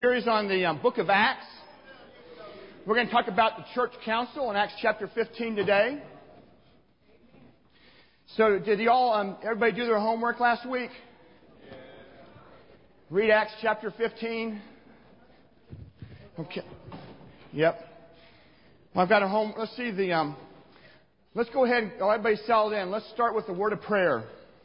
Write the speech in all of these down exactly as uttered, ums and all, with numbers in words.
Series on the um, book of Acts. We're going to talk about the church council in Acts chapter fifteen today. So did y'all, um, everybody do their homework last week? Read Acts chapter fifteen. Okay. Yep. Well, I've got a home. Let's see the, um, let's go ahead and, oh, everybody settled in. Let's start with the word of prayer.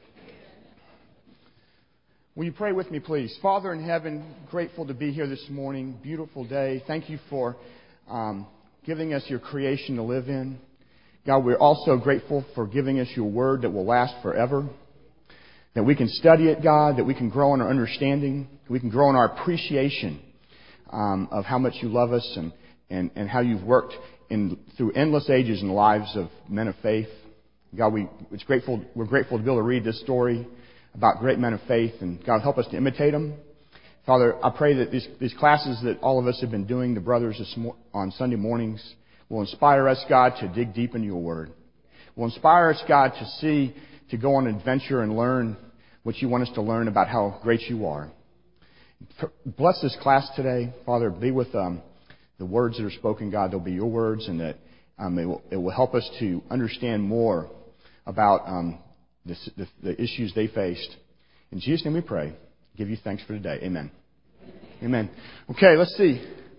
Will you pray with me, please? Father in heaven, grateful to be here this morning. Beautiful day. Thank you for um, giving us your creation to live in. God, we're also grateful for giving us your word that will last forever. That we can study it, God. That we can grow in our understanding. We can grow in our appreciation um, of how much you love us and, and, and how you've worked in through endless ages in the lives of men of faith. God, we it's grateful. We're grateful to be able to read this story about great men of faith, and God, help us to imitate them. Father, I pray that these, these classes that all of us have been doing, the brothers this mo- on Sunday mornings, will inspire us, God, to dig deep into your word. Will inspire us, God, to see, to go on an adventure and learn what you want us to learn about how great you are. Bless this class today. Father, be with um, the words that are spoken, God. They'll be your words, and that um, it, will, it will help us to understand more about um The, the, the issues they faced. In Jesus' name we pray. Give you thanks for today. Amen. Amen. Okay, let's see.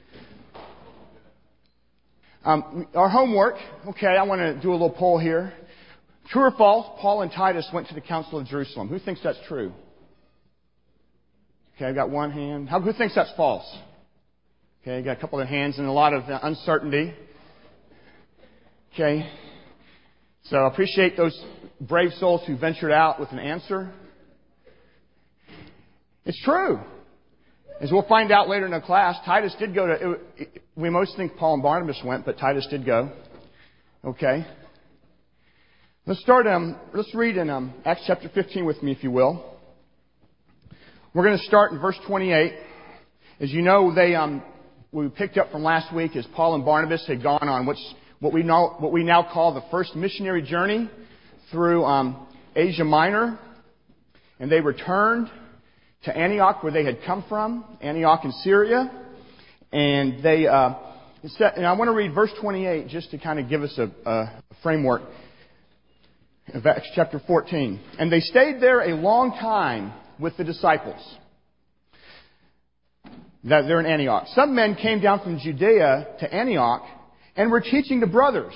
Um, our homework. Okay, I want to do a little poll here. True or false, Paul and Titus went to the Council of Jerusalem. Who thinks that's true? Okay, I've got one hand. How, who thinks that's false? Okay, I got a couple of hands and a lot of uh, uncertainty. Okay. So I appreciate those brave souls who ventured out with an answer. It's true. As we'll find out later in the class, Titus did go to... It, it, we most think Paul and Barnabas went, but Titus did go. Okay. Let's start... Um, let's read in um, Acts chapter fifteen with me, if you will. We're going to start in verse twenty-eight. As you know, they um, we picked up from last week as Paul and Barnabas had gone on what's, what we know, what we now call the first missionary journey through um, Asia Minor, and they returned to Antioch, where they had come from, Antioch in Syria, and they. Uh, and I want to read verse twenty-eight just to kind of give us a, a framework of Acts chapter fourteen. And they stayed there a long time with the disciples. That they're in Antioch. Some men came down from Judea to Antioch and were teaching the brothers,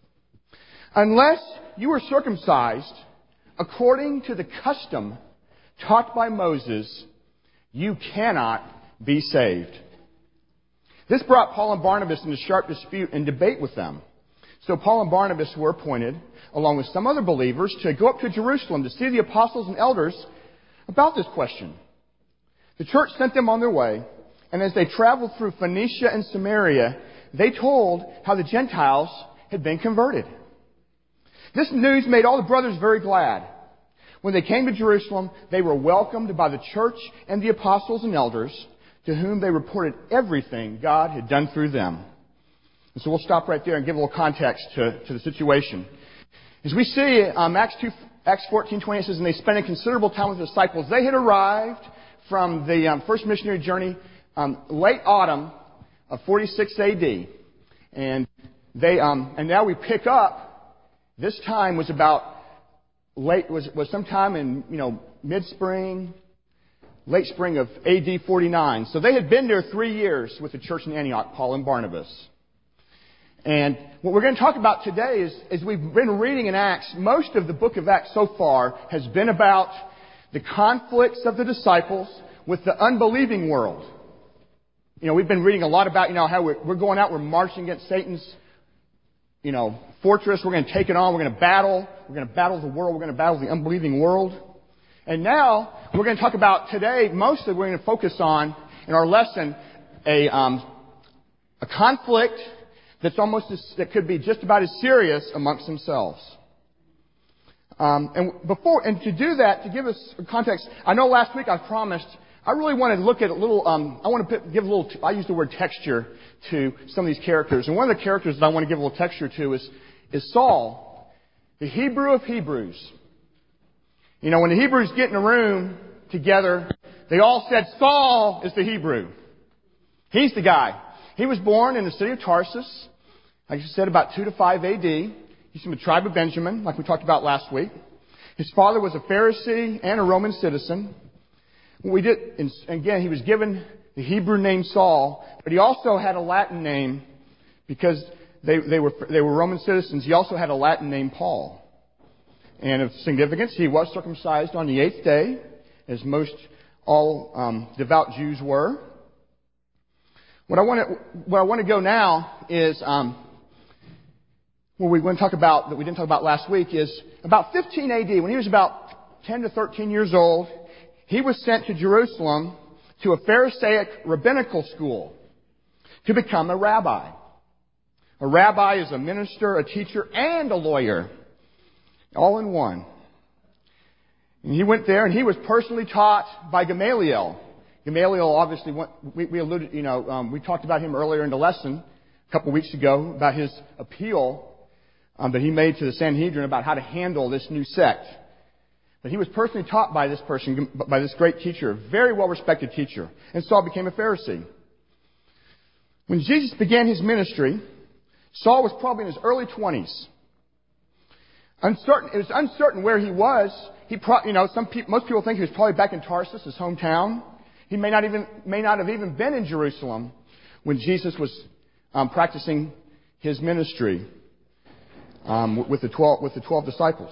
unless you are circumcised according to the custom taught by Moses, you cannot be saved. This brought Paul and Barnabas into sharp dispute and debate with them. So Paul and Barnabas were appointed, along with some other believers, to go up to Jerusalem to see the apostles and elders about this question. The church sent them on their way, and as they traveled through Phoenicia and Samaria, they told how the Gentiles had been converted. This news made all the brothers very glad. When they came to Jerusalem, they were welcomed by the church and the apostles and elders, to whom they reported everything God had done through them. And so we'll stop right there and give a little context to, to the situation. As we see, um, Acts two, Acts fourteen twenty says, and they spent a considerable time with the disciples. They had arrived from the um, first missionary journey um, late autumn of forty-six A D, and they um, and now we pick up. This time was about late was was sometime in you know mid spring, late spring of A D forty-nine. So they had been there three years with the church in Antioch, Paul and Barnabas. And what we're going to talk about today is, as we've been reading in Acts, most of the book of Acts so far has been about the conflicts of the disciples with the unbelieving world. You know, we've been reading a lot about you know how we're, we're going out, we're marching against Satan's you know, fortress. We're going to take it on. We're going to battle. We're going to battle the world. We're going to battle the unbelieving world. And now we're going to talk about today, mostly we're going to focus on, in our lesson, a um, a conflict that's almost as, that could be just about as serious amongst themselves. Um, and before, and to do that, to give us context, I know last week I promised I really want to look at a little, um, I want to give a little, I use the word texture to some of these characters. And one of the characters that I want to give a little texture to is, is Saul, the Hebrew of Hebrews. You know, when the Hebrews get in a room together, they all said, Saul is the Hebrew. He's the guy. He was born in the city of Tarsus, like I said, about two to five A D. He's from the tribe of Benjamin, like we talked about last week. His father was a Pharisee and a Roman citizen. We did, and again, he was given the Hebrew name Saul, but he also had a Latin name because they, they were they were Roman citizens. He also had a Latin name Paul. And of significance, he was circumcised on the eighth day, as most all um, devout Jews were. What I want to where I want to go now is um, what we want to talk about that we didn't talk about last week is about fifteen A D, when he was about ten to thirteen years old. He was sent to Jerusalem to a Pharisaic rabbinical school to become a rabbi. A rabbi is a minister, a teacher, and a lawyer, all in one. And he went there, and he was personally taught by Gamaliel. Gamaliel obviously went, we, we alluded, you know, um, we talked about him earlier in the lesson a couple of weeks ago about his appeal um, that he made to the Sanhedrin about how to handle this new sect. But he was personally taught by this person, by this great teacher, a very well-respected teacher. And Saul became a Pharisee. When Jesus began his ministry, Saul was probably in his early twenties. Uncertain, it was uncertain where he was. He, pro, you know, some people, most people think he was probably back in Tarsus, his hometown. He may not even, may not have even been in Jerusalem when Jesus was um, practicing his ministry um, with the twelve, with the twelve disciples.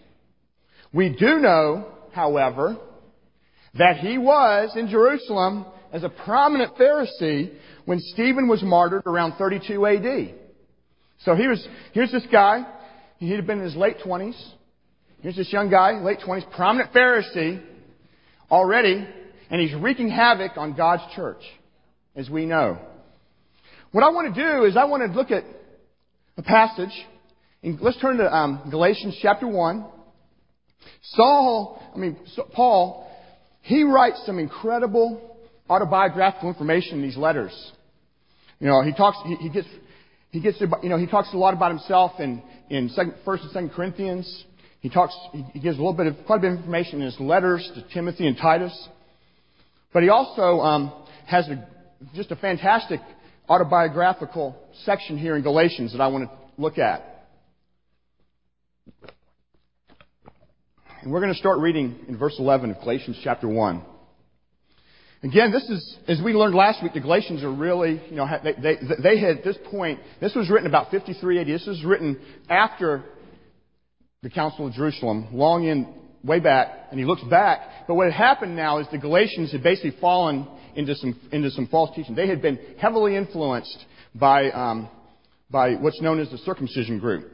We do know, however, that he was in Jerusalem as a prominent Pharisee when Stephen was martyred around thirty-two A D. So he was, here's this guy. He had been in his late twenties. Here's this young guy, late twenties, prominent Pharisee already, and he's wreaking havoc on God's church, as we know. What I want to do is I want to look at a passage. And let's turn to um, Galatians chapter one. Saul, I mean, Paul, he writes some incredible autobiographical information in these letters. You know, he talks, he, he gets, he gets, you know, he talks a lot about himself in, in second, First and Second Corinthians. He talks, he, he gives a little bit of, quite a bit of information in his letters to Timothy and Titus. But he also um, has a, just a fantastic autobiographical section here in Galatians that I want to look at. And we're going to start reading in verse eleven of Galatians chapter one. Again, this is, as we learned last week, the Galatians are really, you know, they, they, they had at this point, this was written about fifty-three A D. This was written after the Council of Jerusalem, long in, way back, and he looks back. But what had happened now is the Galatians had basically fallen into some, into some false teaching. They had been heavily influenced by, um, by what's known as the circumcision group.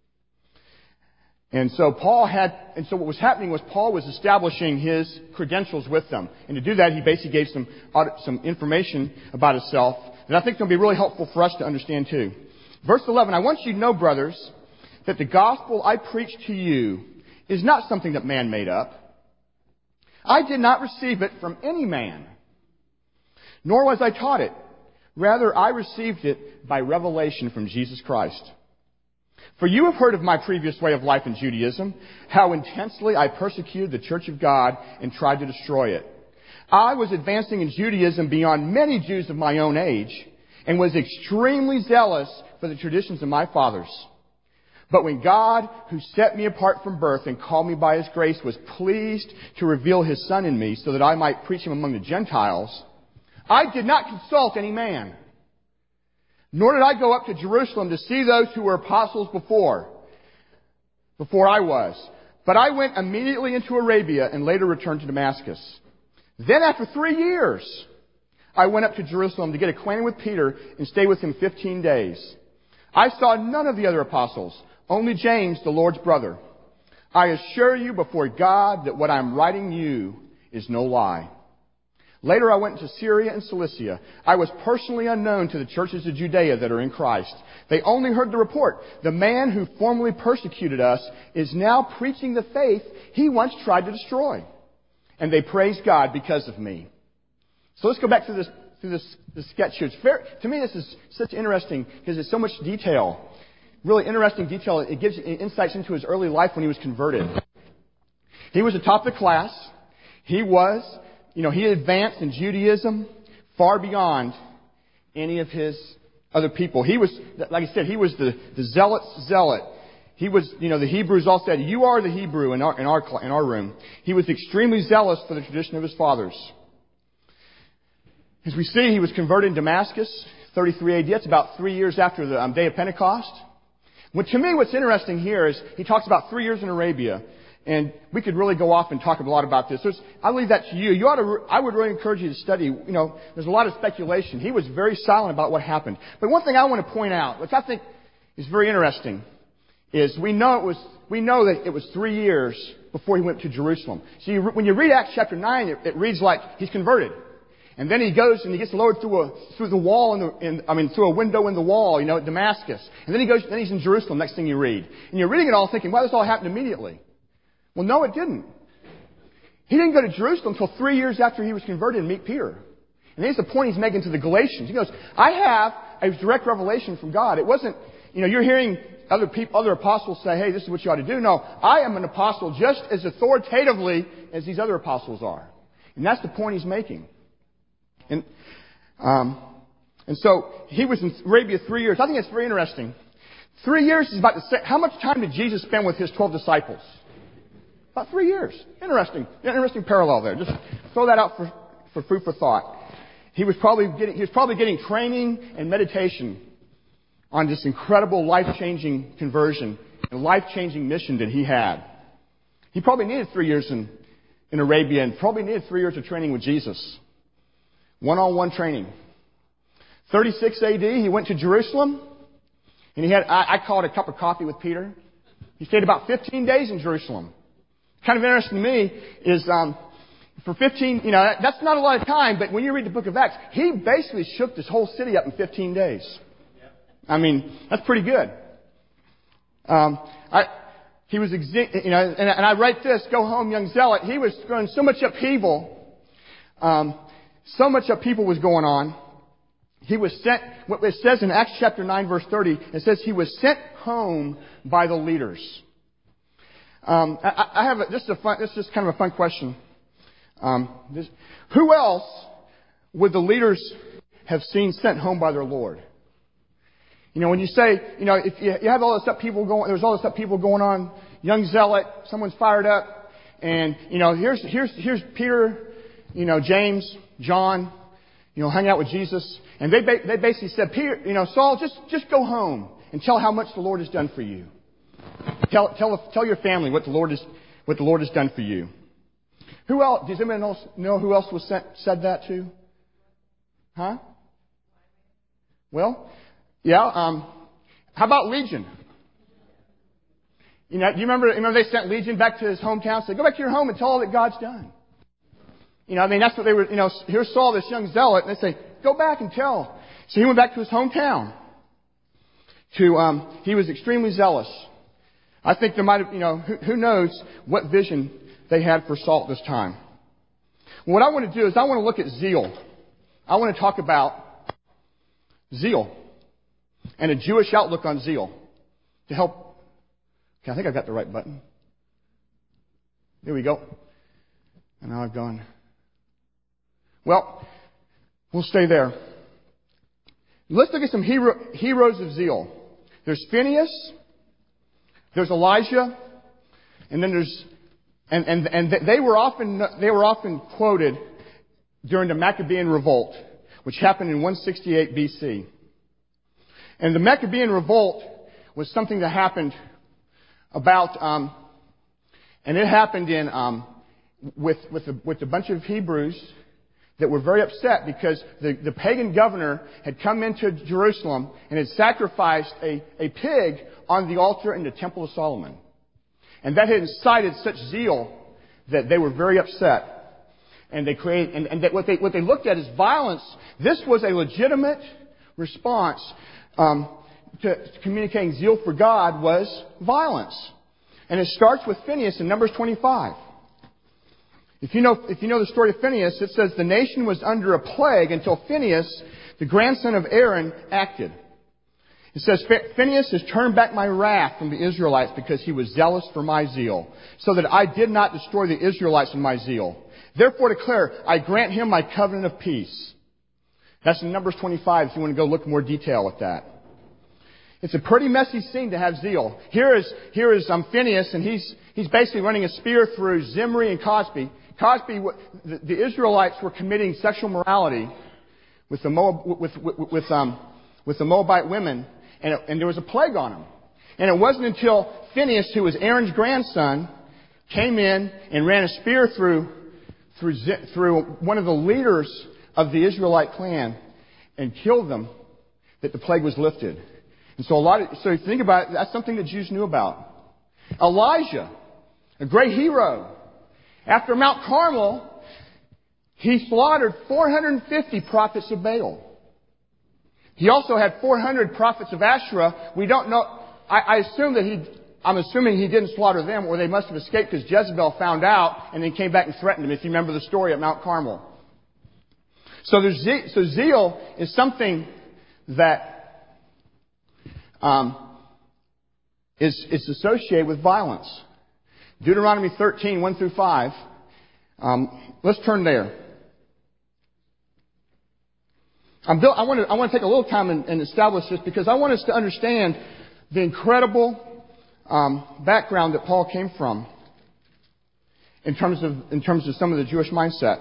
And so Paul had, and so what was happening was Paul was establishing his credentials with them. And to do that, he basically gave some, some information about himself that I think is going to be really helpful for us to understand too. Verse eleven, I want you to know, brothers, that the gospel I preach to you is not something that man made up. I did not receive it from any man, nor was I taught it. Rather, I received it by revelation from Jesus Christ. For you have heard of my previous way of life in Judaism, how intensely I persecuted the church of God and tried to destroy it. I was advancing in Judaism beyond many Jews of my own age and was extremely zealous for the traditions of my fathers. But when God, who set me apart from birth and called me by His grace, was pleased to reveal His Son in me so that I might preach Him among the Gentiles, I did not consult any man. Nor did I go up to Jerusalem to see those who were apostles before, before I was. But I went immediately into Arabia and later returned to Damascus. Then after three years, I went up to Jerusalem to get acquainted with Peter and stay with him fifteen days. I saw none of the other apostles, only James, the Lord's brother. I assure you before God that what I'm writing you is no lie. Later I went to Syria and Cilicia. I was personally unknown to the churches of Judea that are in Christ. They only heard the report. The man who formerly persecuted us is now preaching the faith he once tried to destroy. And they praise God because of me. So let's go back to this, to this, this sketch here. It's fair, to me, this is such interesting because there's so much detail. Really interesting detail. It gives insights into his early life when he was converted. He was atop the class. He was... You know, he advanced in Judaism far beyond any of his other people. He was, like I said, he was the, the zealot's zealot. He was, you know, the Hebrews all said, "You are the Hebrew in our, in our, in our room." He was extremely zealous for the tradition of his fathers. As we see, he was converted in Damascus, thirty-three A D. That's about three years after the um, day of Pentecost. Well, to me, what's interesting here is he talks about three years in Arabia. And we could really go off and talk a lot about this. There's, I'll leave that to you. You ought to, I would really encourage you to study. You know, there's a lot of speculation. He was very silent about what happened. But one thing I want to point out, which I think is very interesting, is we know it was, we know that it was three years before he went to Jerusalem. See, when you read Acts chapter nine, it, it reads like he's converted. And then he goes and he gets lowered through a, through the wall in the, in, I mean, through a window in the wall, you know, at Damascus. And then he goes, then he's in Jerusalem, next thing you read. And you're reading it all thinking, well, this all happened immediately. Well, no, it didn't. He didn't go to Jerusalem until three years after he was converted and meet Peter. And here's the point he's making to the Galatians. He goes, I have a direct revelation from God. It wasn't, you know, you're hearing other people, other apostles say, hey, this is what you ought to do. No, I am an apostle just as authoritatively as these other apostles are. And that's the point he's making. And, um, and so he was in Arabia three years. I think it's very interesting. Three years is about the same. How much time did Jesus spend with his twelve disciples? About three years. Interesting. Interesting parallel there. Just throw that out for, for food for thought. He was probably getting, he was probably getting training and meditation on this incredible life-changing conversion and life-changing mission that he had. He probably needed three years in, in Arabia and probably needed three years of training with Jesus. One-on-one training. thirty-six A D, he went to Jerusalem and he had, I, I call it a cup of coffee with Peter. He stayed about fifteen days in Jerusalem. Kind of interesting to me is, um, for fifteen, you know, that's not a lot of time, but when you read the book of Acts, he basically shook this whole city up in fifteen days. I mean, that's pretty good. Um, I, he was, exi- you know, and, and I write this, "Go home, young zealot." He was throwing so much upheaval, um, so much upheaval was going on. He was sent, what it says in Acts chapter nine verse thirty, it says he was sent home by the leaders. Um, I, I have a, this is a fun, this is just kind of a fun question. Um, this, who else would the leaders have seen sent home by their Lord? You know, when you say, you know, if you, you have all this stuff people going, there's all this stuff people going on, young zealot, someone's fired up, and you know, here's here's here's Peter, you know, James, John, you know, hang out with Jesus, and they they basically said, Peter, you know, Saul, just just go home and tell how much the Lord has done for you. Tell, tell, tell your family what the Lord has, what the Lord has done for you. Who else? Does anyone else know who else was sent, said that to? Huh? Well, yeah. Um, how about Legion? You know, do you remember? Remember they sent Legion back to his hometown. Said, "Go back to your home and tell all that God's done." You know, I mean, that's what they were. You know, here's Saul, this young zealot, and they say, "Go back and tell." So he went back to his hometown. To um, he was extremely zealous. I think there might have, you know, who, who knows what vision they had for Saul at this time. What I want to do is I want to look at zeal. I want to talk about zeal and a Jewish outlook on zeal to help. Okay, I think I've got the right button. There we go. And now I've gone. Well, we'll stay there. Let's look at some hero, heroes of zeal. There's Phineas. There's Elijah, and then there's, and, and, and they were often, they were often quoted during the Maccabean revolt, which happened in one sixty-eight B C. And the Maccabean revolt was something that happened about, um, and it happened in, um, with, with a, with a bunch of Hebrews that were very upset because the, the pagan governor had come into Jerusalem and had sacrificed a, a pig on the altar in the Temple of Solomon. And that had incited such zeal that they were very upset. And they created, and, and that what they, what they looked at as violence. This was a legitimate response, um, to, to communicating zeal for God was violence. And it starts with Phineas in Numbers twenty-five. If you know, if you know the story of Phineas, it says the nation was under a plague until Phineas, the grandson of Aaron, acted. It says, Phineas has turned back my wrath from the Israelites because he was zealous for my zeal, so that I did not destroy the Israelites in my zeal. Therefore declare, I grant him my covenant of peace. That's in Numbers twenty-five if you want to go look more detail at that. It's a pretty messy scene to have zeal. Here is, here is um, Phinehas, and he's, he's basically running a spear through Zimri and Cosby. Cosby, the, the Israelites were committing sexual morality with the Moab, with, with, with, um, with the Moabite women, and, it, and there was a plague on them. And it wasn't until Phinehas, who was Aaron's grandson, came in and ran a spear through, through, through one of the leaders of the Israelite clan and killed them, that the plague was lifted. And so a lot of, so you think about it, that's something the Jews knew about. Elijah, a great hero. After Mount Carmel, he slaughtered four hundred fifty prophets of Baal. He also had four hundred prophets of Asherah. We don't know, I, I assume that he, I'm assuming he didn't slaughter them, or they must have escaped because Jezebel found out and then came back and threatened him, if you remember the story at Mount Carmel. So there's, so zeal is something that Um, is, is associated with violence. Deuteronomy thirteen, one through five. Um, let's turn there. I'm built, I want to I want to take a little time and, and establish this because I want us to understand the incredible um, background that Paul came from in terms of in terms of some of the Jewish mindset.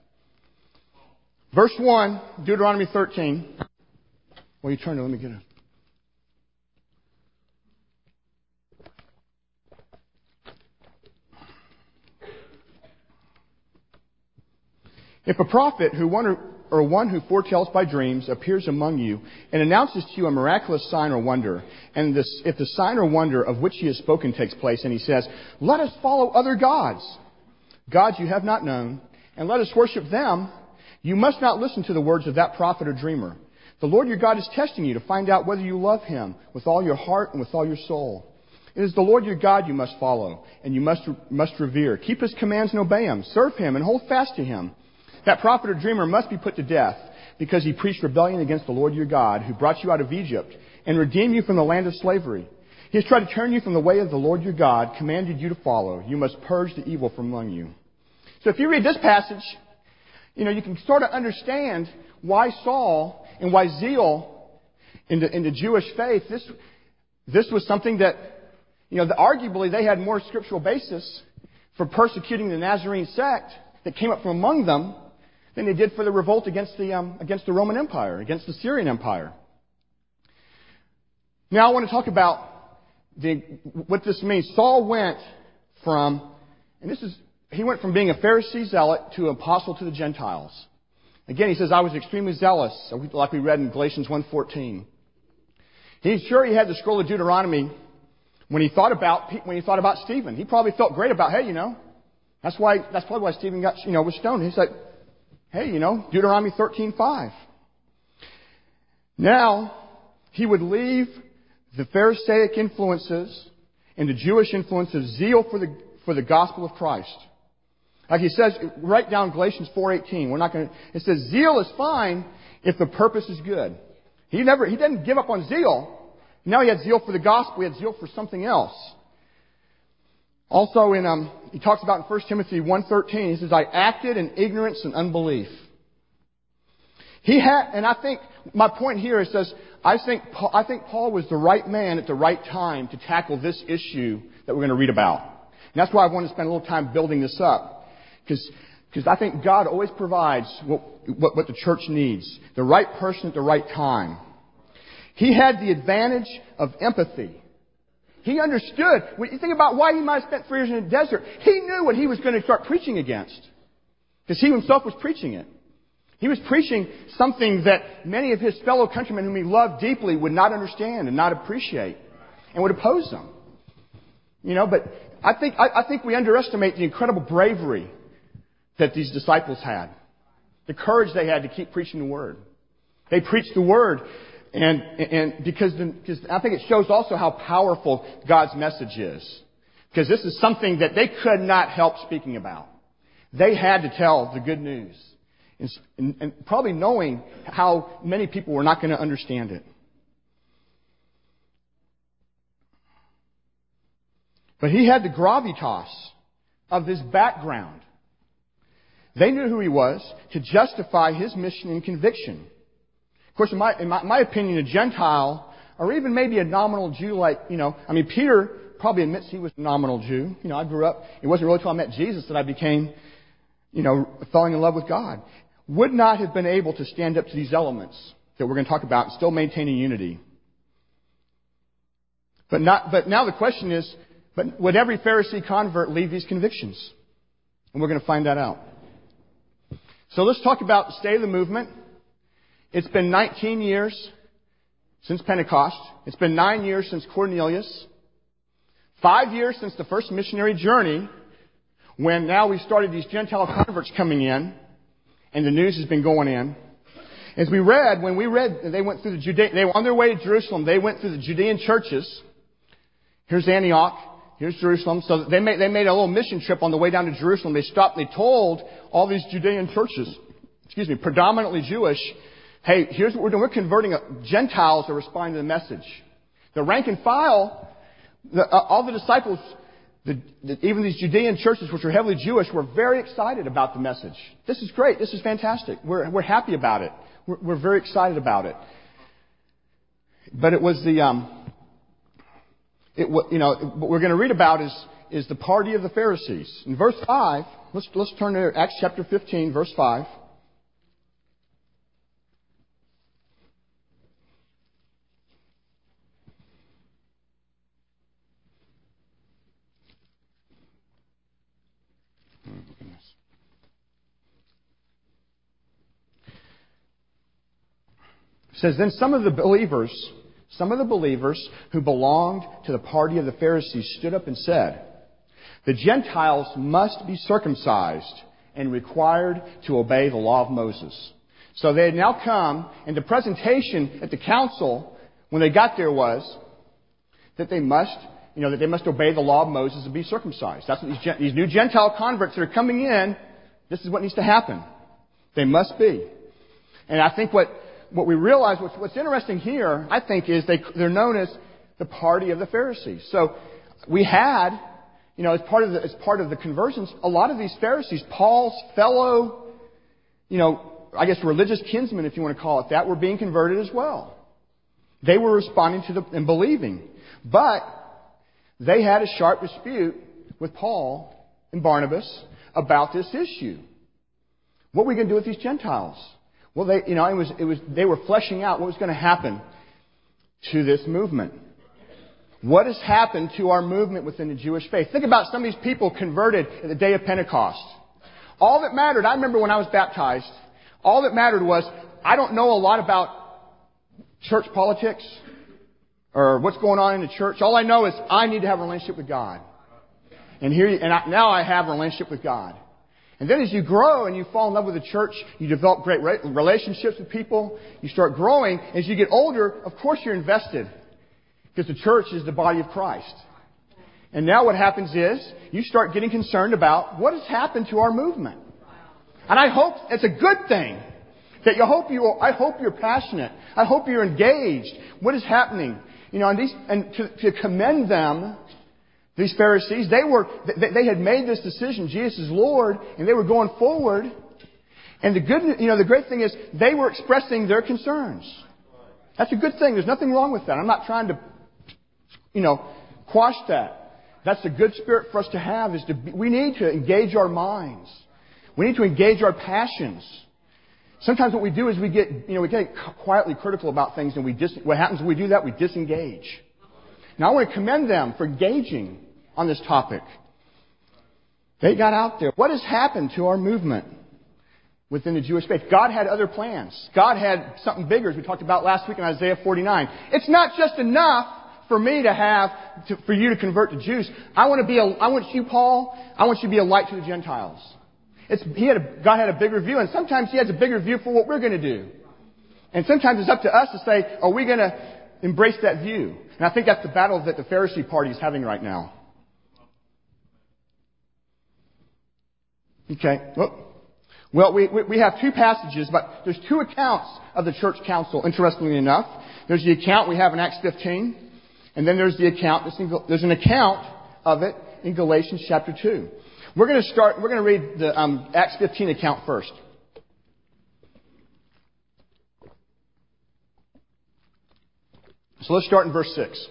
Verse one, Deuteronomy thirteen. Well, you turn to let me get it. If a prophet who one or, or one who foretells by dreams appears among you and announces to you a miraculous sign or wonder, and this, if the sign or wonder of which he has spoken takes place, and he says, "Let us follow other gods, gods you have not known, and let us worship them," you must not listen to the words of that prophet or dreamer. The Lord your God is testing you to find out whether you love him with all your heart and with all your soul. It is the Lord your God you must follow, and you must, must revere. Keep his commands and obey him. Serve him and hold fast to him. That prophet or dreamer must be put to death because he preached rebellion against the Lord your God, who brought you out of Egypt and redeemed you from the land of slavery. He has tried to turn you from the way of the Lord your God, commanded you to follow. You must purge the evil from among you. So if you read this passage, you know, you can sort of understand why Saul and why zeal in the, in the Jewish faith, this, this was something that, you know, the, arguably they had more scriptural basis for persecuting the Nazarene sect that came up from among them than they did for the revolt against the um, against the Roman Empire, against the Syrian Empire. Now I want to talk about the, what this means. Saul went from, and this is, he went from being a Pharisee zealot to an apostle to the Gentiles. Again, he says, "I was extremely zealous," like we read in Galatians one fourteen. He's sure he had the scroll of Deuteronomy when he thought about when he thought about Stephen. He probably felt great about, hey, you know, that's why that's probably why Stephen got, you know, was stoned. He's like, hey, you know, Deuteronomy thirteen five. Now, he would leave the Pharisaic influences and the Jewish influence of zeal for the for the gospel of Christ. Like he says, write down Galatians four eighteen. We're not going to. It says, zeal is fine if the purpose is good. He never. He didn't give up on zeal. Now he had zeal for the gospel. He had zeal for something else. Also, in um, he talks about in First Timothy one thirteen, he says, "I acted in ignorance and unbelief." He had, and I think my point here is, says, I think Paul, I think Paul was the right man at the right time to tackle this issue that we're going to read about. And that's why I want to spend a little time building this up, because because I think God always provides what, what what the church needs, the right person at the right time. He had the advantage of empathy. He understood. When you think about why he might have spent three years in the desert, he knew what he was going to start preaching against, because he himself was preaching it. He was preaching something that many of his fellow countrymen whom he loved deeply would not understand and not appreciate and would oppose them. You know, but I think, I, I think we underestimate the incredible bravery that these disciples had. The courage they had to keep preaching the Word. They preached the Word, and, and because, the, because I think it shows also how powerful God's message is. Because this is something that they could not help speaking about. They had to tell the good news. And, and probably knowing how many people were not going to understand it. But he had the gravitas of his background. They knew who he was to justify his mission and conviction. Of course, in my, in my, my opinion, a Gentile, or even maybe a nominal Jew like, you know, I mean, Peter probably admits he was a nominal Jew. You know, I grew up, it wasn't really until I met Jesus that I became, you know, falling in love with God. Would not have been able to stand up to these elements that we're going to talk about and still maintaining unity. But not, but now the question is, but would every Pharisee convert leave these convictions? And we're going to find that out. So let's talk about the state of the movement. It's been nineteen years since Pentecost. It's been nine years since Cornelius. Five years since the first missionary journey, when now we started these Gentile converts coming in, and the news has been going in. As we read, when we read, they went through the Judea, they were on their way to Jerusalem. They went through the Judean churches. Here's Antioch. Here's Jerusalem. So they made, they made a little mission trip on the way down to Jerusalem. They stopped and they told all these Judean churches, excuse me, predominantly Jewish, hey, here's what we're doing. We're converting Gentiles to respond to the message. The rank and file, the, uh, all the disciples, the, the, even these Judean churches, which were heavily Jewish, were very excited about the message. This is great. This is fantastic. We're, we're happy about it. We're, we're very excited about it. But it was the, um, it, you know, what we're going to read about is, is the party of the Pharisees. In verse five, let's, let's turn to Acts chapter fifteen, verse five. It says, then some of the believers, some of the believers who belonged to the party of the Pharisees stood up and said, the Gentiles must be circumcised and required to obey the law of Moses. So they had now come, and the presentation at the council, when they got there, was that they must, you know, that they must obey the law of Moses and be circumcised. That's what these, these new Gentile converts that are coming in, this is what needs to happen. They must be. And I think what What we realize, what's, what's interesting here, I think, is they, they're known as the party of the Pharisees. So we had, you know, as part of the, as part of the conversions, a lot of these Pharisees, Paul's fellow, you know, I guess religious kinsmen, if you want to call it that, were being converted as well. They were responding to the, and believing. But they had a sharp dispute with Paul and Barnabas about this issue. What are we going to do with these Gentiles? Well, they, you know, it was, it was, they were fleshing out what was going to happen to this movement. What has happened to our movement within the Jewish faith? Think about some of these people converted at the day of Pentecost. All that mattered, I remember when I was baptized, all that mattered was, I don't know a lot about church politics or what's going on in the church. All I know is I need to have a relationship with God. And here, and I, now I have a relationship with God. And then as you grow and you fall in love with the church, you develop great relationships with people, you start growing. As you get older, of course you're invested, because the church is the body of Christ. And now what happens is, you start getting concerned about what has happened to our movement. And I hope it's a good thing. That you hope you, I hope you're passionate. I hope you're engaged. What is happening? You know, and these, and to, to commend them, these Pharisees, they were, they had made this decision, Jesus is Lord, and they were going forward. And the good, you know, the great thing is, they were expressing their concerns. That's a good thing. There's nothing wrong with that. I'm not trying to, you know, quash that. That's a good spirit for us to have, is to, be, we need to engage our minds. We need to engage our passions. Sometimes what we do is we get, you know, we get quietly critical about things, and we dis, what happens when we do that? We disengage. Now I want to commend them for engaging on this topic. They got out there. What has happened to our movement within the Jewish faith? God had other plans. God had something bigger, as we talked about last week in Isaiah forty-nine. It's not just enough for me to have, to, for you to convert to Jews. I want to be a, I want you, Paul, I want you to be a light to the Gentiles. It's, he had a, God had a bigger view, and sometimes He has a bigger view for what we're going to do. And sometimes it's up to us to say, are we going to embrace that view? And I think that's the battle that the Pharisee party is having right now. Okay. Well, we, we have two passages, but there's two accounts of the church council, interestingly enough. There's the account we have in Acts fifteen, and then there's the account, there's an account of it in Galatians chapter two. We're going to start, we're going to read the um, Acts fifteen account first. So let's start in verse six.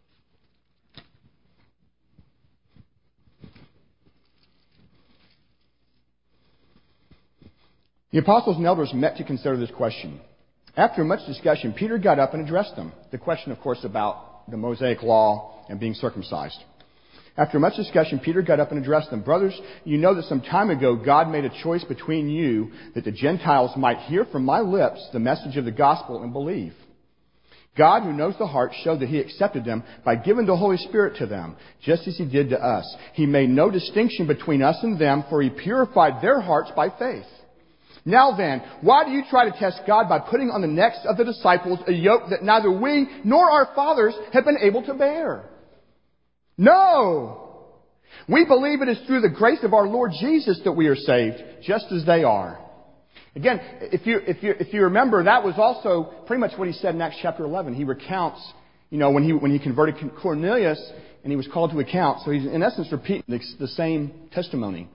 The apostles and elders met to consider this question. After much discussion, Peter got up and addressed them. The question, of course, about the Mosaic law and being circumcised. After much discussion, Peter got up and addressed them. Brothers, you know that some time ago God made a choice between you that the Gentiles might hear from my lips the message of the gospel and believe. God, who knows the heart, showed that He accepted them by giving the Holy Spirit to them, just as He did to us. He made no distinction between us and them, for He purified their hearts by faith. Now then, why do you try to test God by putting on the necks of the disciples a yoke that neither we nor our fathers have been able to bear? No! We believe it is through the grace of our Lord Jesus that we are saved, just as they are. Again, if you, if you, if you remember, that was also pretty much what he said in Acts chapter eleven. He recounts, you know, when he, when he converted Cornelius and he was called to account. So he's in essence repeating the, the same testimony.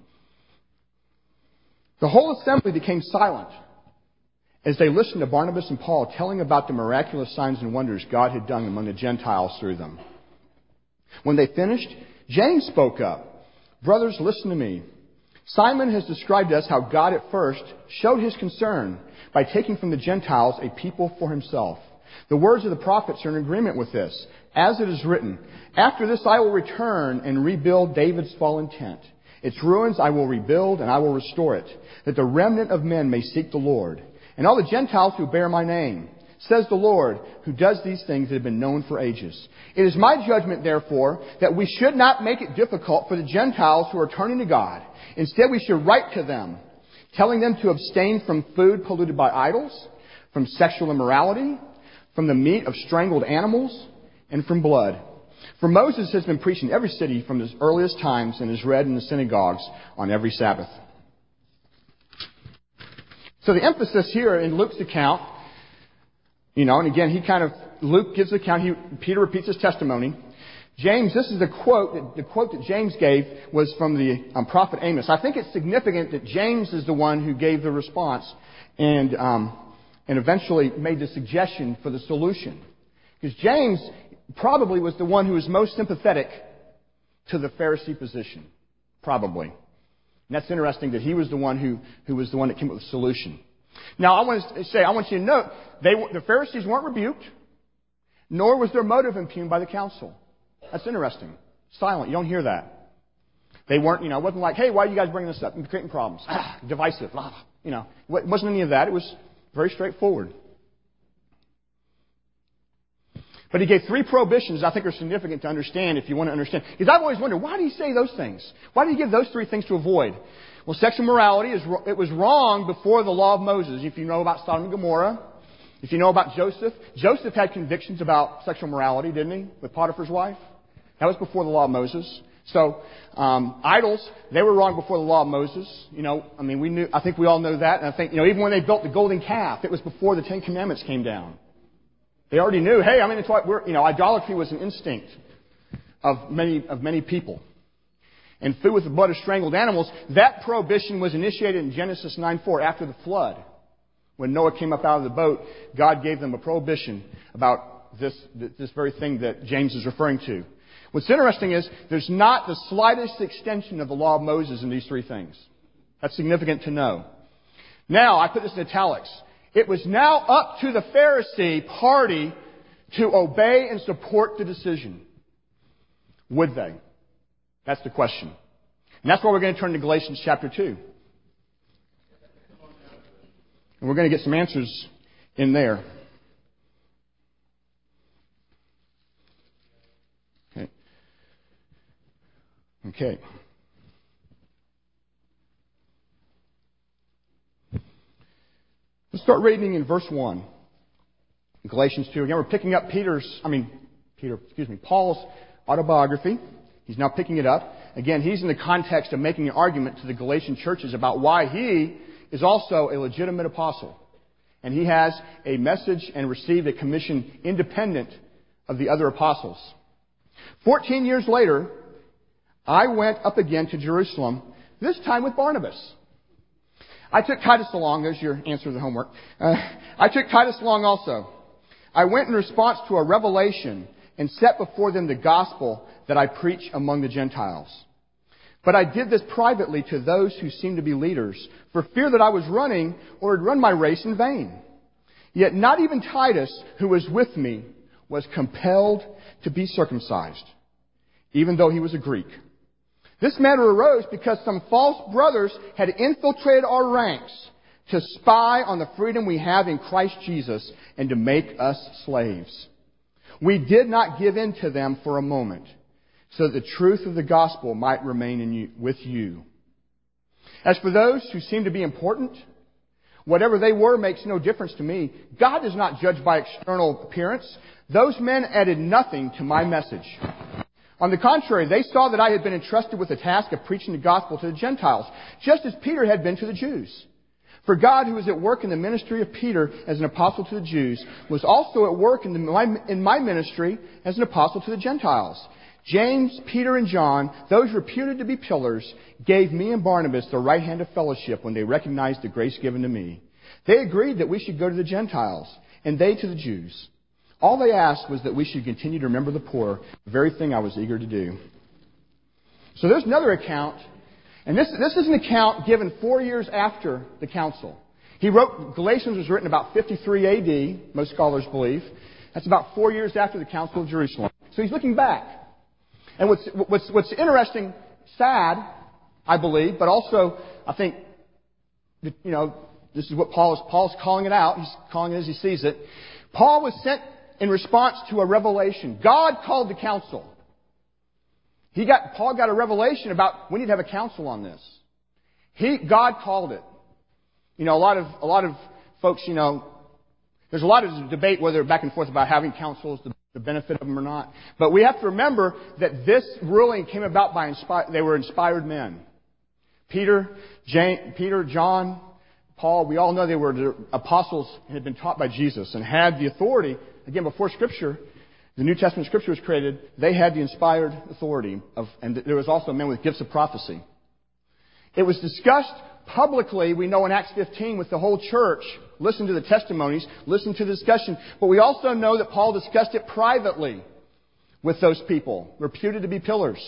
The whole assembly became silent as they listened to Barnabas and Paul telling about the miraculous signs and wonders God had done among the Gentiles through them. When they finished, James spoke up. Brothers, listen to me. Simon has described to us how God at first showed His concern by taking from the Gentiles a people for Himself. The words of the prophets are in agreement with this. As it is written, after this I will return and rebuild David's fallen tent. Its ruins I will rebuild and I will restore it, that the remnant of men may seek the Lord, and all the Gentiles who bear my name, says the Lord, who does these things that have been known for ages. It is my judgment, therefore, that we should not make it difficult for the Gentiles who are turning to God. Instead, we should write to them, telling them to abstain from food polluted by idols, from sexual immorality, from the meat of strangled animals, and from blood. For Moses has been preached in every city from his earliest times and is read in the synagogues on every Sabbath. So the emphasis here in Luke's account, you know, and again, he kind of, Luke gives the account, he, Peter repeats his testimony. James, this is the quote, the quote that James gave was from the um, prophet Amos. I think it's significant that James is the one who gave the response and, um, and eventually made the suggestion for the solution. Because James probably was the one who was most sympathetic to the Pharisee position. Probably. And that's interesting that he was the one who, who was the one that came up with the solution. Now, I want to say, I want you to note, they, the Pharisees weren't rebuked, nor was their motive impugned by the council. That's interesting. Silent. You don't hear that. They weren't, you know, it wasn't like, hey, why are you guys bringing this up? You're creating problems. Ah, divisive. Blah, blah. You know, it wasn't any of that. It was very straightforward. But he gave three prohibitions I think are significant to understand if you want to understand. Because I've always wondered, why did he say those things? Why did he give those three things to avoid? Well, sexual morality, is it was wrong before the law of Moses. If you know about Sodom and Gomorrah, if you know about Joseph, Joseph had convictions about sexual morality, didn't he? With Potiphar's wife. That was before the law of Moses. So, um, idols, they were wrong before the law of Moses. You know, I mean, we knew, I think we all know that. And I think, you know, even when they built the golden calf, it was before the Ten Commandments came down. They already knew, hey, I mean, it's what we're, you know, idolatry was an instinct of many, of many people. And food with the blood of strangled animals, that prohibition was initiated in Genesis nine four after the flood. When Noah came up out of the boat, God gave them a prohibition about this, this very thing that James is referring to. What's interesting is there's not the slightest extension of the law of Moses in these three things. That's significant to know. Now, I put this in italics. It was now up to the Pharisee party to obey and support the decision. Would they? That's the question. And that's why we're going to turn to Galatians chapter two. And we're going to get some answers in there. Okay. Okay. Let's start reading in verse one. Galatians two. Again, we're picking up Peter's, I mean, Peter, excuse me, Paul's autobiography. He's now picking it up. Again, he's in the context of making an argument to the Galatian churches about why he is also a legitimate apostle. And he has a message and received a commission independent of the other apostles. Fourteen years later, I went up again to Jerusalem, this time with Barnabas. I took Titus along. There's your answer to the homework. Uh, I took Titus along also. I went in response to a revelation and set before them the gospel that I preach among the Gentiles. But I did this privately to those who seemed to be leaders, for fear that I was running or had run my race in vain. Yet not even Titus, who was with me, was compelled to be circumcised, even though he was a Greek. This matter arose because some false brothers had infiltrated our ranks to spy on the freedom we have in Christ Jesus and to make us slaves. We did not give in to them for a moment, so that the truth of the gospel might remain in you, with you. As for those who seem to be important, whatever they were makes no difference to me. God is not judged by external appearance. Those men added nothing to my message. On the contrary, they saw that I had been entrusted with the task of preaching the gospel to the Gentiles, just as Peter had been to the Jews. For God, who was at work in the ministry of Peter as an apostle to the Jews, was also at work in, the, my, in my ministry as an apostle to the Gentiles. James, Peter, and John, those reputed to be pillars, gave me and Barnabas the right hand of fellowship when they recognized the grace given to me. They agreed that we should go to the Gentiles, and they to the Jews. All they asked was that we should continue to remember the poor, the very thing I was eager to do. So there's another account, and this, this is an account given four years after the council. He wrote, Galatians was written about fifty-three A D, most scholars believe. That's about four years after the Council of Jerusalem. So he's looking back. And what's, what's, what's interesting, sad, I believe, but also I think, you know, this is what Paul is, Paul's calling it out. He's calling it as he sees it. Paul was sent in response to a revelation. God called the council. He got, Paul got a revelation about we need to have a council on this. He, God called it. You know, a lot of, a lot of folks, you know, there's a lot of debate whether back and forth about having councils, the, the benefit of them or not. But we have to remember that this ruling came about by inspired, they were inspired men. Peter, James, Peter, John, Paul, we all know they were the apostles and had been taught by Jesus and had the authority. Again, before Scripture, the New Testament Scripture was created, they had the inspired authority of, and there was also men with gifts of prophecy. It was discussed publicly, we know in Acts fifteen, with the whole church. Listen to the testimonies, listen to the discussion. But we also know that Paul discussed it privately with those people, reputed to be pillars.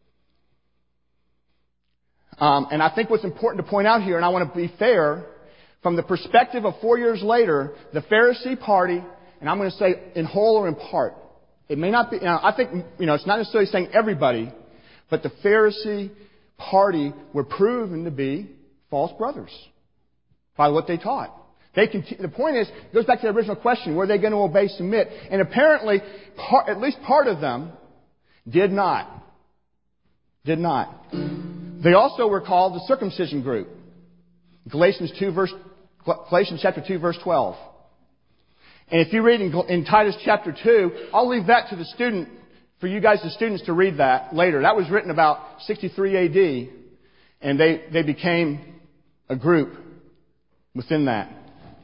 Um, and I think what's important to point out here, and I want to be fair, from the perspective of four years later, the Pharisee party, and I'm going to say in whole or in part, it may not be, you know, I think, you know, it's not necessarily saying everybody, but the Pharisee party were proven to be false brothers by what they taught. They continue, the point is, it goes back to the original question, were they going to obey, submit? And apparently, part, at least part of them did not. Did not. They also were called the circumcision group. Galatians two verse, Galatians chapter two verse twelve. And if you read in, in Titus chapter two, I'll leave that to the student, for you guys, the students, to read that later. That was written about sixty-three A D, and they, they became a group within that.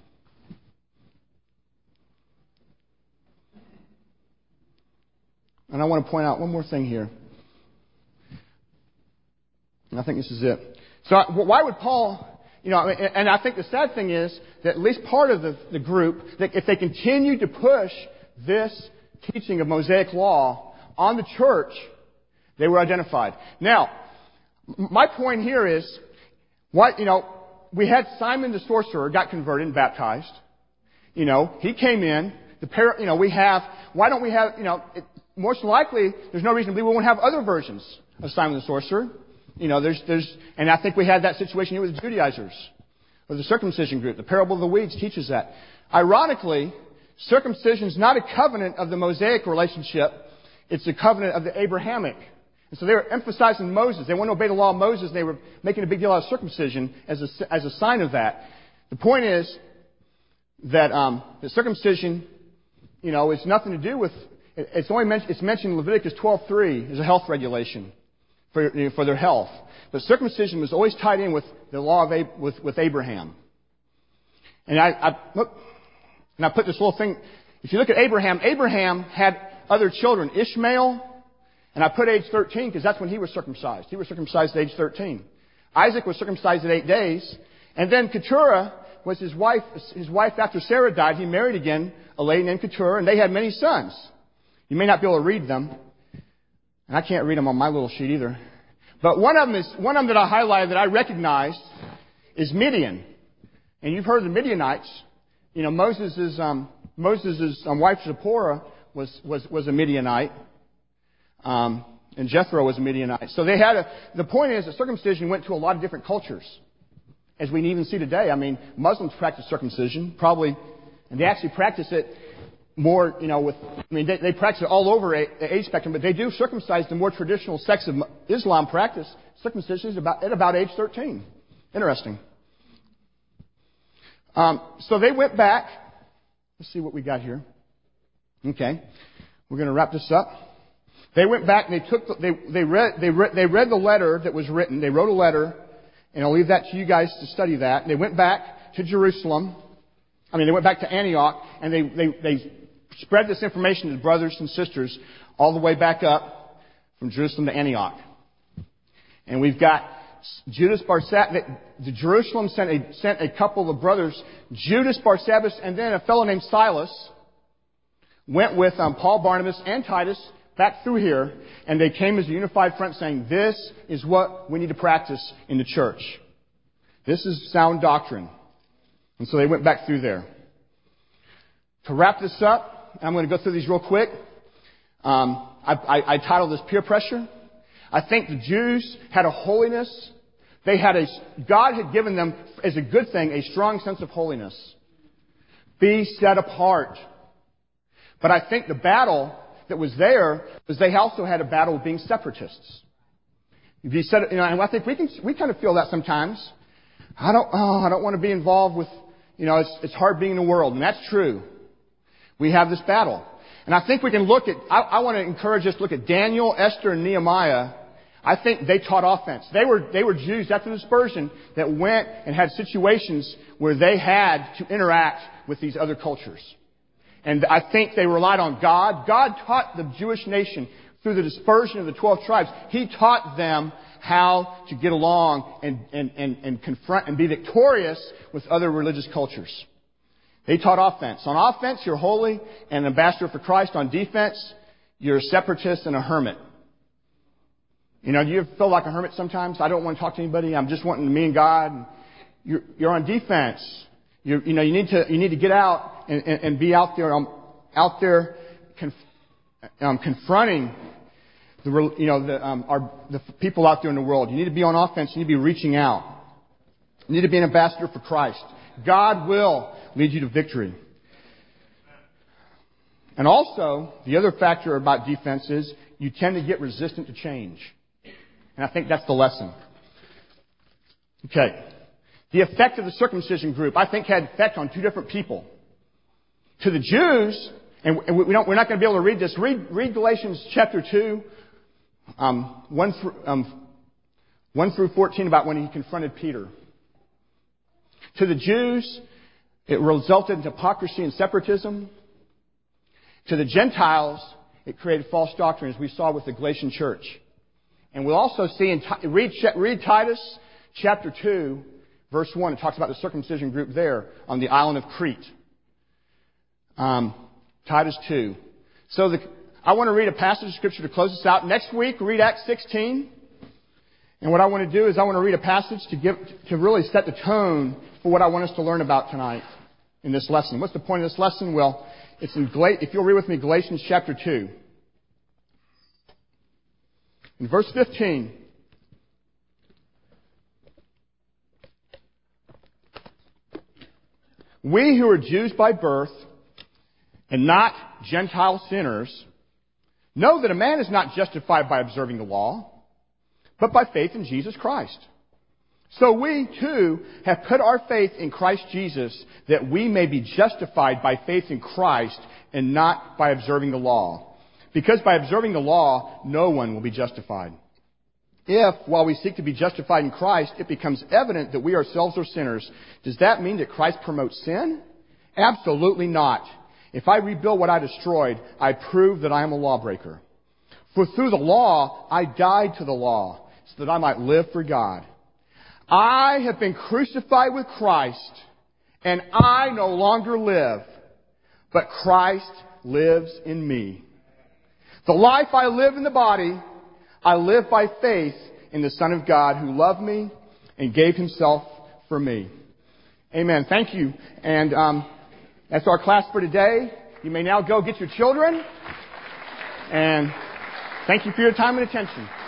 And I want to point out one more thing here. And I think this is it. So why would Paul, you know, and I think the sad thing is that at least part of the, the group, that if they continued to push this teaching of Mosaic law on the church, they were identified. Now, my point here is, what, you know, we had Simon the sorcerer got converted and baptized. You know, he came in. The par- you know, we have, why don't we have, you know, it, most likely, there's no reason to believe we won't have other versions of Simon the Sorcerer. You know, there's, there's, and I think we had that situation here with the Judaizers, or the circumcision group. The parable of the weeds teaches that. Ironically, circumcision is not a covenant of the Mosaic relationship. It's a covenant of the Abrahamic. And so they were emphasizing Moses. They wanted to obey the law of Moses, and they were making a big deal out of circumcision as a, as a sign of that. The point is that, um, the circumcision, you know, is nothing to do with, It's only mentioned, it's mentioned in Leviticus twelve three as a health regulation for, you know, for their health. But circumcision was always tied in with the law of Ab- with, with Abraham. And I, I look, and I put this little thing. If you look at Abraham, Abraham had other children, Ishmael, and I put age thirteen because that's when he was circumcised. He was circumcised at age thirteen. Isaac was circumcised at eight days, and then Keturah was his wife, his wife after Sarah died, he married again a lady named Keturah, and they had many sons. You may not be able to read them. And I can't read them on my little sheet either. But one of them is, one of them that I highlighted that I recognized is Midian. And you've heard of the Midianites. You know, Moses' um, Moses' um, wife Zipporah was, was, was a Midianite. Um, and Jethro was a Midianite. So they had a, the point is that circumcision went to a lot of different cultures. As we even see today. I mean, Muslims practice circumcision, probably, and they actually practice it more, you know, with, I mean, they, they practice it all over the age spectrum, but they do circumcise the more traditional sects of Islam practice. Circumcision is about, at about age thirteen. Interesting. Um, so they went back. Let's see what we got here. Okay. We're going to wrap this up. They went back and they took, the, they, they read, they read, they read the letter that was written. They wrote a letter, and I'll leave that to you guys to study that. They went back to Jerusalem. I mean, they went back to Antioch, and they, they, they spread this information to the brothers and sisters all the way back up from Jerusalem to Antioch. And we've got Judas Barsabbas. The Jerusalem sent a, sent a couple of brothers, Judas Barsabbas, and then a fellow named Silas went with um, Paul, Barnabas, and Titus back through here, and they came as a unified front saying, this is what we need to practice in the church. This is sound doctrine. And so they went back through there. To wrap this up, I'm going to go through these real quick. Um, I, I, I titled this Peer Pressure. I think the Jews had a holiness. They had a, God had given them, as a good thing, a strong sense of holiness. Be set apart. But I think the battle that was there was they also had a battle of being separatists. If you said, you know, and I think we can, we kind of feel that sometimes. I don't, oh, I don't want to be involved with, you know, it's, it's hard being in the world. And that's true. We have this battle. And I think we can look at, I, I want to encourage us to look at Daniel, Esther, and Nehemiah. I think they taught offense. They were, they were Jews after the dispersion that went and had situations where they had to interact with these other cultures. And I think they relied on God. God taught the Jewish nation through the dispersion of the twelve tribes. He taught them how to get along and, and, and, and confront and be victorious with other religious cultures. They taught offense. On offense, you're holy and an ambassador for Christ. On defense, you're a separatist and a hermit. You know, do you feel like a hermit sometimes? I don't want to talk to anybody. I'm just wanting me and God. You're, you're on defense. You, you know, you need to you need to get out and, and, and be out there, um, out there, conf, um, confronting the you know the um, our the people out there in the world. You need to be on offense. You need to be reaching out. You need to be an ambassador for Christ. God will lead you to victory. And also, the other factor about defense is you tend to get resistant to change. And I think that's the lesson. Okay. The effect of the circumcision group, I think, had effect on two different people. To the Jews, and we don't, we're not going to be able to read this. Read, read Galatians chapter two, um, one through um, one through fourteen, about when he confronted Peter. To the Jews, it resulted in hypocrisy and separatism. To the Gentiles, it created false doctrine, as we saw with the Galatian church. And we'll also see in read, read Titus chapter two. Verse one, it talks about the circumcision group there on the island of Crete. Um, Titus two. So the, I want to read a passage of Scripture to close this out. Next week, read Acts sixteen. And what I want to do is I want to read a passage to give, to really set the tone for what I want us to learn about tonight in this lesson. What's the point of this lesson? Well, it's in, if you'll read with me, Galatians chapter two. In verse fifteen. We who are Jews by birth and not Gentile sinners know that a man is not justified by observing the law, but by faith in Jesus Christ. So we too have put our faith in Christ Jesus that we may be justified by faith in Christ and not by observing the law. Because by observing the law, no one will be justified. If, while we seek to be justified in Christ, it becomes evident that we ourselves are sinners, does that mean that Christ promotes sin? Absolutely not. If I rebuild what I destroyed, I prove that I am a lawbreaker. For through the law, I died to the law, so that I might live for God. I have been crucified with Christ, And I no longer live, but Christ lives in me. The life I live in the body, I live by faith in the Son of God who loved me and gave himself for me. Amen. Thank you. And um, that's our class for today. You may now go get your children. And thank you for your time and attention.